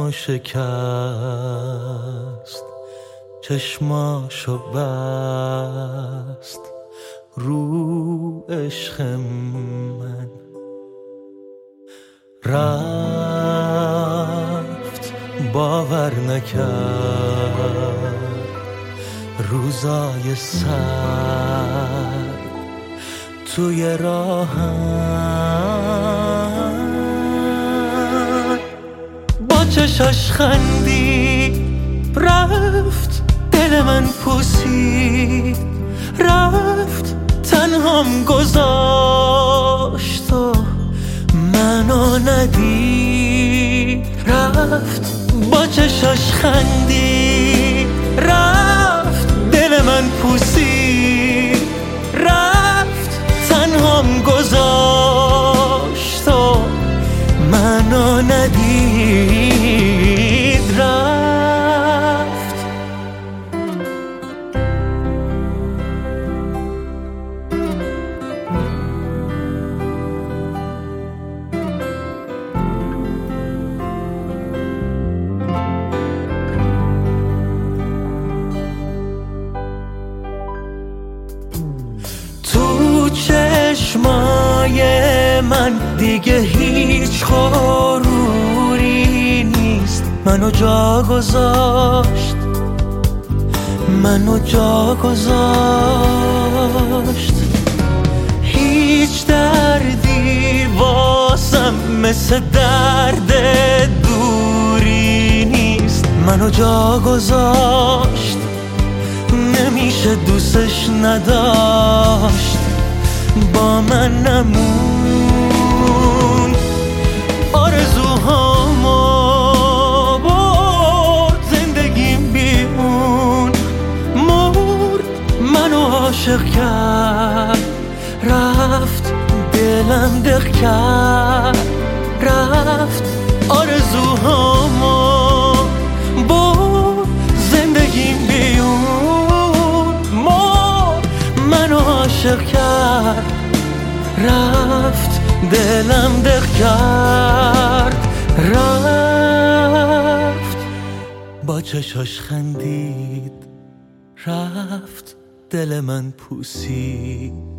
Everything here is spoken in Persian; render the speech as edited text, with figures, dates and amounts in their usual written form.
منو شکست، چشماشو بست رو عشق من. رفت باور نکرد روزای سر توی راهم، با چشاش خندی رفت، دل من پوسید رفت، تنهام گذاشت و منو ندید. رفت با چشاش خندی رفت، دل من پوسید رفت، تنهام گذاشت و منو ندید. رفت تو چشمای من دیگه هیچ غروری نیست. منو جا گذاشت، منو جا گذاشت. هیچ دردی واسم مثل درد دوری نیست. منو جا گذاشت، نمیشه دوستش نداشت، با من نمون. آرزوهامو برد، زندگیم بیمون مرد، منو عاشق کرد رفت، دلم دق کرد رفت. آرزوهامو برد، زندگیم بیمون مرد، منو عاشق کرد رفت، دلم دق کرد رفت. با چشاش خندید رفت، دل من پوسید